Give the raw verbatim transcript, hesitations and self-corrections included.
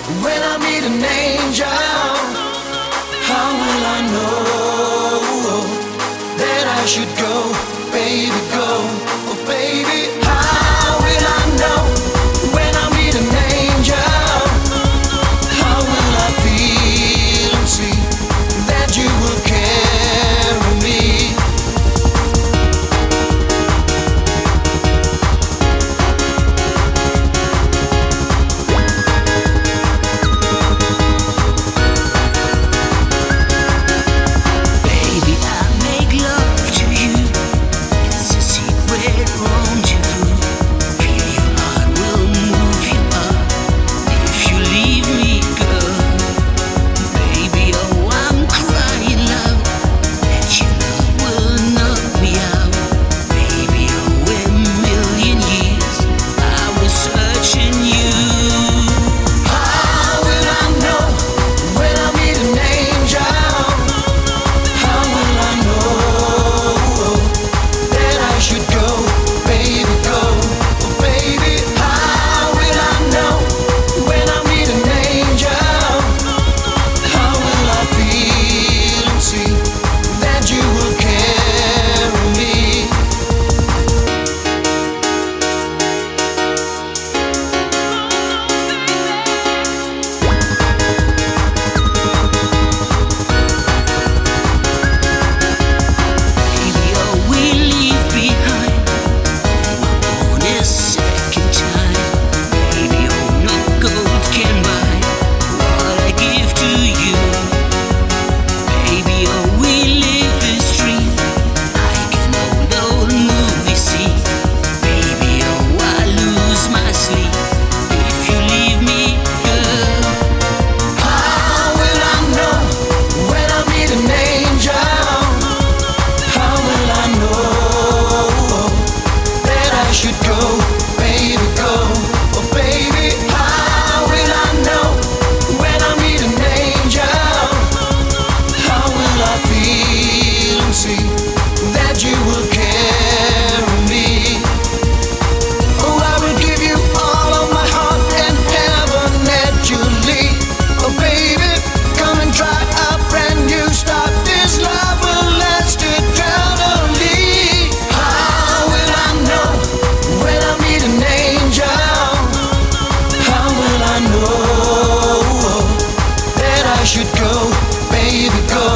when I meet an angel? How will I know that I should go, baby, go, oh baby? How will I know when I meet an angel? How will I feel and see that you will carry me? Should go, baby, go.